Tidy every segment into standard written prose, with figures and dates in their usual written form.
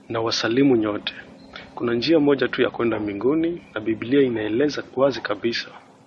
Na wasalimu nyote. Kuna njia moja tu ya kwenda mbinguni na Biblia inaeleza wazi kabisa.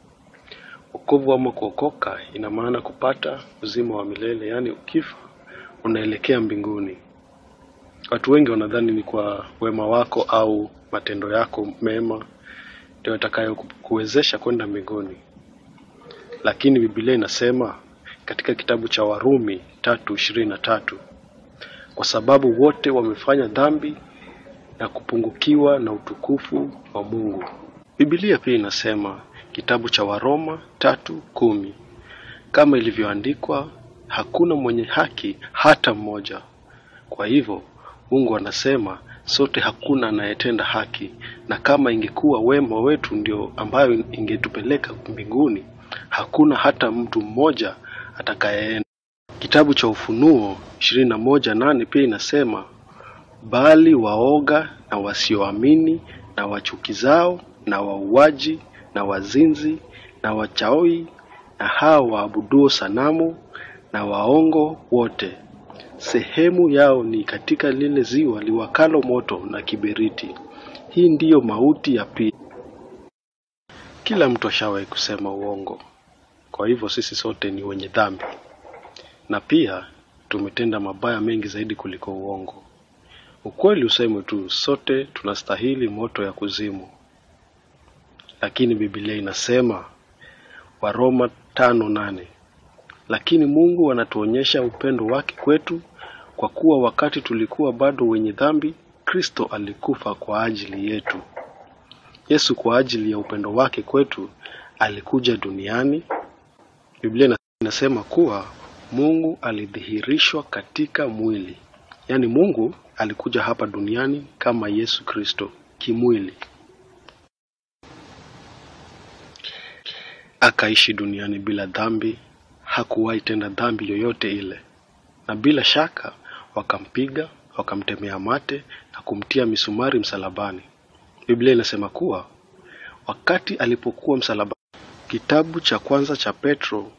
Wokovu ama kuokoka ina maana kupata uzima wa milele, yani ukifa unaelekea mbinguni. Watu wengi wanadhani ni kwa wema wako au matendo yako mema ndio yatakayo kuwezesha kwenda mbinguni. Lakini Biblia inasema katika kitabu cha Warumi 3:23, kwa sababu wote wamefanya dhambi na kupungukiwa na utukufu wa Mungu. Biblia pia inasema kitabu cha Waroma 3:10, kama ilivyoandikwa, hakuna mwenye haki hata mmoja. Kwa hivyo Mungu anasema sote hakuna anayetenda haki, na kama ingekuwa wema wetu ndio ambayo ingetupeleka mbinguni, hakuna hata mtu mmoja atakayeenda. Kitabu cha Ufunuo 21:8 pia inasema, bali waoga na wasioamini na wachukizao na wauaji na wazinzi na wachawi na hao waabuduo sanamu na waongo wote, sehemu yao ni katika lile ziwa liwakalo moto na kiberiti. Hii ndiyo mauti ya pili. Kila mtu ashawahi kusema uongo. Kwa hivyo sisi sote ni wenye dhambi. Na pia tumetenda mabaya mengi zaidi kuliko uongo. Ukweli usemwe tu, sote tunastahili moto ya kuzimu. Lakini Biblia inasema, Waroma 5:8, lakini Mungu anatuonyesha upendo wake kwetu kwa kuwa wakati tulikuwa bado wenye dhambi, Kristo alikufa kwa ajili yetu. Yesu kwa ajili ya upendo wake kwetu alikuja duniani. Biblia inasema kuwa Mungu alidhihirishwa katika mwili. Yani Mungu alikuja hapa duniani kama Yesu Kristo kimwili. Akaishi duniani bila dhambi, hakuwahi tenda dhambi yoyote ile. Na bila shaka wakampiga, wakamtemea mate na kumtia misumari msalabani. Biblia inasema kuwa wakati alipokuwa msalabani, kitabu cha kwanza cha Petro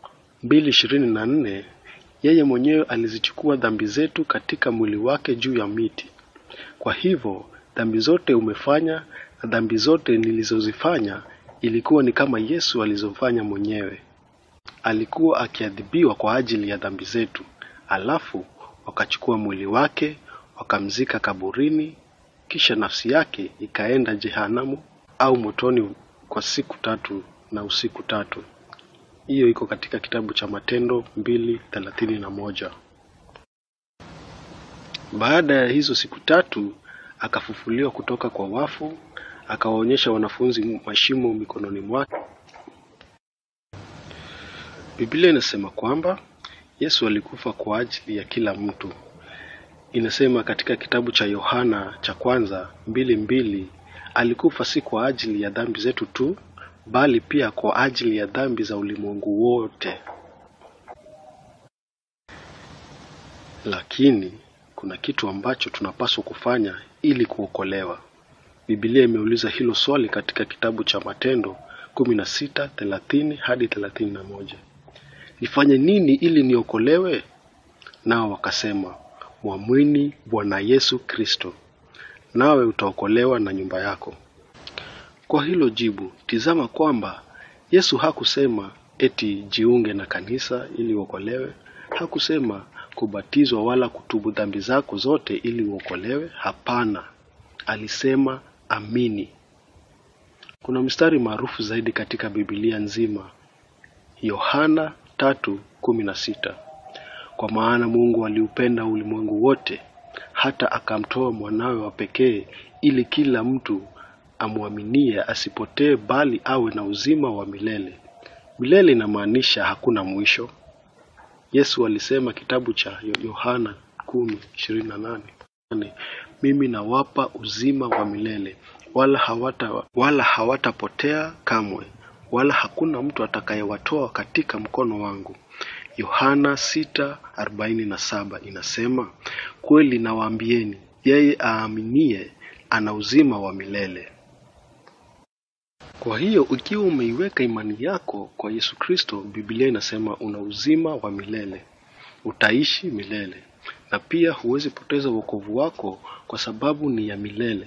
2:24, yeye mwenyewe alizichukua dhambi zetu katika mwili wake juu ya miti. Kwa hivyo dhambi zote umefanya na dhambi zote nilizozifanya ilikuwa ni kama Yesu alizofanya mwenyewe. Alikuwa akiadhibiwa kwa ajili ya dhambi zetu, alafu wakachukua mwili wake wakamzika kaburini, kisha nafsi yake ikaenda jehanamu au motoni kwa siku 3 na usiku 3. Hiyo iko katika kitabu cha Matendo 2:31. Baada ya hizo siku 3 akafufuliwa kutoka kwa wafu, akawaonyesha wanafunzi mashimo mikononi mwake. Biblia inasema kwamba Yesu alikufa kwa ajili ya kila mtu. Inasema katika kitabu cha Yohana cha kwanza 2:2, alikufa si kwa ajili ya dhambi zetu tu, bali pia kwa ajili ya dhambi za ulimwengu wote. Lakini kuna kitu ambacho tunapaswa kufanya ili kuokolewa. Biblia imeuliza hilo swali katika kitabu cha Matendo 16:30 hadi 31. Nifanye nini ili niokolewe? Nao wakasema, mwamini Bwana Yesu Kristo, nawe utaokolewa na nyumba yako. Kwa hilo jibu, tizama kwamba Yesu hakusema eti jiunge na kanisa ili uokolewe. Hakusema kubatizwa wala kutubu dhambi zako zote ili uokolewe. Hapana. Alisema amini. Kuna mstari maarufu zaidi katika Biblia nzima, Yohana 3:16. Kwa maana Mungu aliupenda ulimwengu wote hata akamtoa mwanawe wa pekee ili kila mtu amwaminie asipotee bali awe na uzima wa milele. Milele inamaanisha hakuna mwisho. Yesu alisema kitabu cha Yohana 10:28, mimi nawapa uzima wa milele, wala hawatapotea kamwe, wala hakuna mtu atakayewatoa katika mkono wangu. Yohana 6:47 inasema, kweli nawaambieni, yeye aaminie ana uzima wa milele. Kwa hiyo ukiwa umeiweka imani yako kwa Yesu Kristo, Biblia inasema una uzima wa milele. Utaishi milele. na pia huwezi poteza wokovu wako kwa sababu ni ya milele.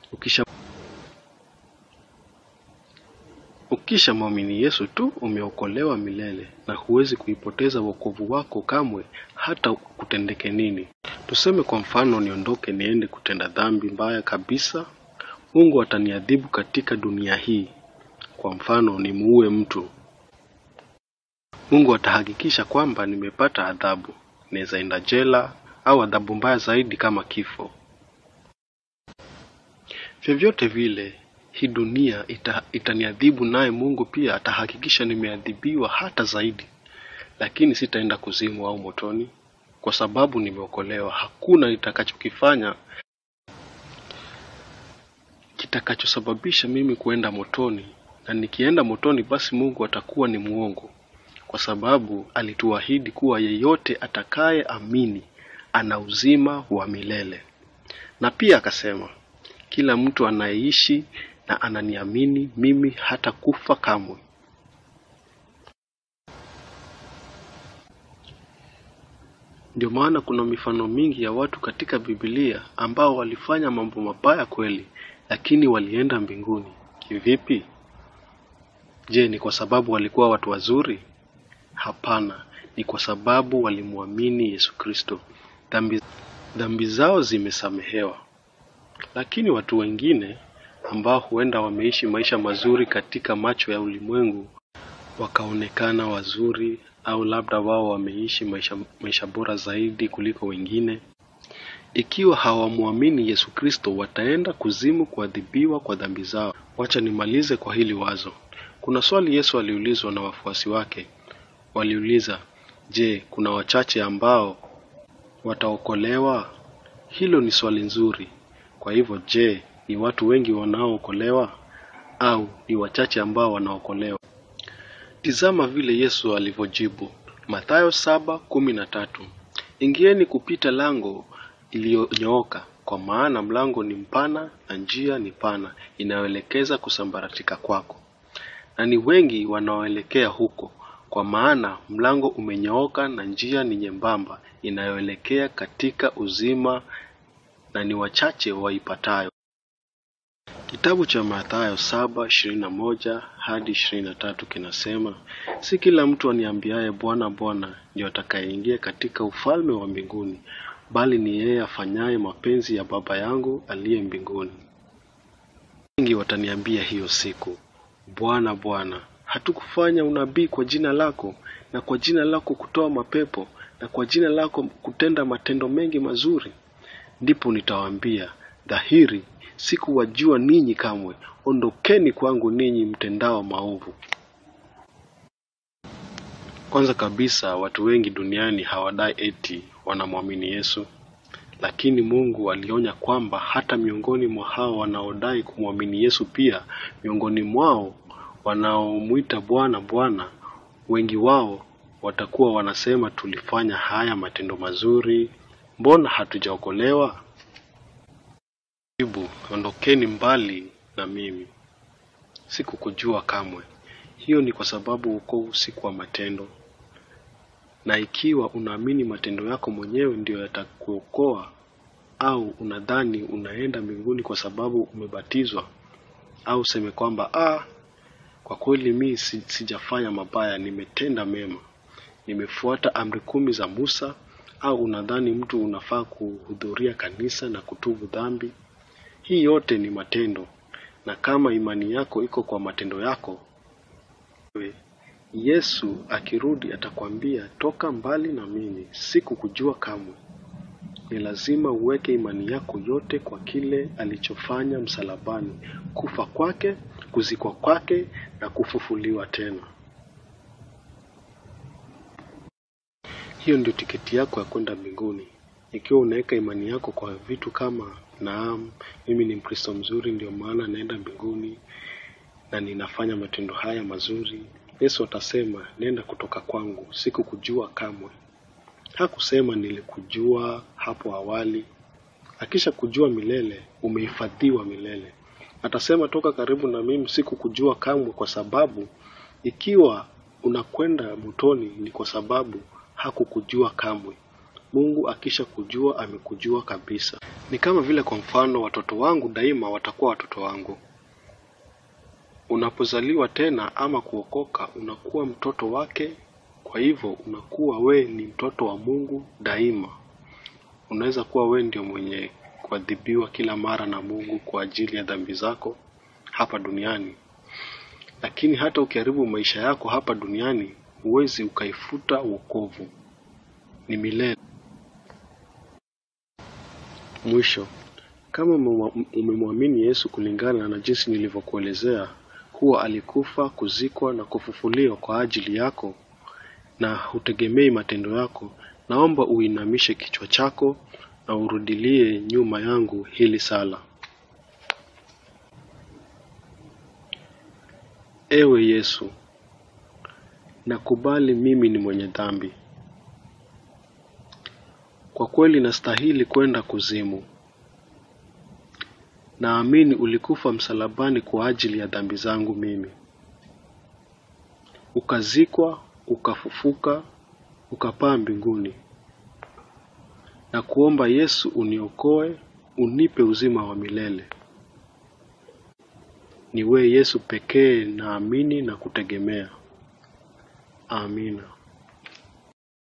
Ukisha muamini Yesu tu umeokolewa milele na huwezi kuipoteza wokovu wako kamwe hata kutendeke nini. Tuseme kwa mfano niondoke niende kutenda dhambi mbaya kabisa, Mungu ataniadhibu katika dunia hii. Kwa mfano nimuue mtu, Mungu atahakikisha kwamba nimepata adhabu, naweza enda jela au adhabu mbaya zaidi kama kifo. Vyovyote vile hii dunia itaniadhibu, naye Mungu pia atahakikisha nimeadhibiwa hata zaidi, lakini sitaenda kuzimu au motoni kwa sababu nimeokolewa. Hakuna nitakachokifanya kitakachosababisha mimi kuenda motoni, na nikienda motoni basi Mungu atakuwa ni muongo, kwa sababu alituahidi kuwa yeyote atakaye amini ana uzima wa milele. Na pia akasema kila mtu anayeishi na ananiamini mimi hata kufa kamwe. Ndio maana kuna mifano mingi ya watu katika Biblia ambao walifanya mambo mabaya kweli, lakini walienda mbinguni. Kivipi? Je, ni kwa sababu walikuwa watu wazuri? Hapana, ni kwa sababu walimuamini Yesu Kristo. Dhambi zao zimesamehewa. Lakini watu wengine ambao huenda wameishi maisha mazuri katika macho ya ulimwengu wakaonekana wazuri, au labda wao wameishi maisha bora zaidi kuliko wengine, ikiwa hawamuamini Yesu Kristo wataenda kuzimu kuadhibiwa kwa dhambi zao. Wacha nimalize kwa hili wazo. Kuna swali Yesu aliulizwa na wafuasi wake. Waliuliza, je, kuna wachache ambao wataokolewa? Hilo ni swali nzuri. Kwa hivyo, je, ni watu wengi wanaookolewa au ni wachache ambao wanaokolewa? Tizama vile Yesu alivyojibu. Mathayo 7:13. Ingieni kupita lango iliyonyooka, kwa maana mlango ni mpana na njia ni pana inayoelekeza kusambaratika kwako, na ni wengi wanaoelekea huko. Kwa maana mlango umenyooka na njia ni nyembamba inayoelekea katika uzima, na ni wachache waipatayo. Kitabu cha Mathayo 7:21 hadi 23 kinasema, si kila mtu aniambiaye Bwana Bwana ndiye atakayeingia katika ufalme wa mbinguni, bali ni yeye afanyaye mapenzi ya Baba yangu aliye mbinguni. Wengi wataniambia hiyo siku, Bwana Bwana, hatukufanya unabii kwa jina lako, na kwa jina lako kutoa mapepo, na kwa jina lako kutenda matendo mengi mazuri? Ndipo nitawaambia, dhahiri sikuwajua ninyi kamwe, ondokeni kwangu ninyi mtendao maovu. Kwanza kabisa, watu wengi duniani hawadai eti wanamwamini Yesu, lakini Mungu alionya kwamba hata miongoni mwa hao wanaodai kumwamini Yesu, pia miongoni mwao wanaomuita Bwana Bwana, wengi wao watakuwa wanasema, tulifanya haya matendo mazuri, mbona hatujaokolewa? Ondokeni mbali na mimi, sikukujua kamwe. Hiyo ni kwa sababu wokovu si kwa matendo. Na ikiwa unaamini matendo yako mwenyewe ndio yatakuokoa, au unadhani unaenda mbinguni kwa sababu umebatizwa, au seme kwamba kwa kweli mimi sijafanya mabaya, nimetenda mema, nimefuata amri 10 za Musa, au unadhani mtu unafaa kuhudhuria kanisa na kutubu dhambi, hii yote ni matendo. Na kama imani yako iko kwa matendo yako, Yesu akirudi atakwambia, toka mbali na mimi, sikukujua kamwe. Ni lazima uweke imani yako yote kwa kile alichofanya msalabani, kufa kwake, kuzikwa kwake na kufufuliwa tena. Hiyo ndio tiketi yako ya kwenda mbinguni. Ikiwa unaweka imani yako kwa vitu kama, naam, mimi ni Mkristo mzuri ndio maana naenda mbinguni na ninafanya matendo haya mazuri, Yesu atasema, nenda kutoka kwangu, sikukujua kamwe. Hakusema nilikujua hapo awali. Akisha kujua milele, umehifadhiwa milele. Atasema, toka karibu na mimi, sikukujua kamwe, kwa sababu ikiwa unakwenda motoni ni kwa sababu hakukujua kamwe. Mungu akisha kujua amekujua kabisa. Ni kama vile kwa mfano watoto wangu daima watakuwa watoto wangu. Unapozaliwa tena ama kuokoka unakuwa mtoto wake, kwa hivyo unakuwa we ni mtoto wa Mungu daima. Unaweza kuwa we ndio mwenye kuadhibiwa kila mara na Mungu kwa ajili ya dhambi zako hapa duniani. Lakini hata ukiharibu maisha yako hapa duniani, huwezi ukaifuta wokovu. Ni milele. Mwisho, kama umemwamini Yesu kulingana na jinsi nilivyokuelezea, kuwa alikufa, kuzikwa na kufufuliwa kwa ajili yako, na hutegemei matendo yako, naomba uinamishe kichwa chako na urudilie nyuma yangu hili sala. Ewe Yesu, nakubali mimi ni mwenye dhambi. Kwa kweli nastahili kwenda kuzimu. Naamini ulikufa msalabani kwa ajili ya dhambi zangu mimi. Ukazikwa, ukafufuka, ukapaa mbinguni. Na kuomba Yesu uniokoe, unipe uzima wa milele. Ni wewe Yesu pekee naamini na kutegemea. Amina.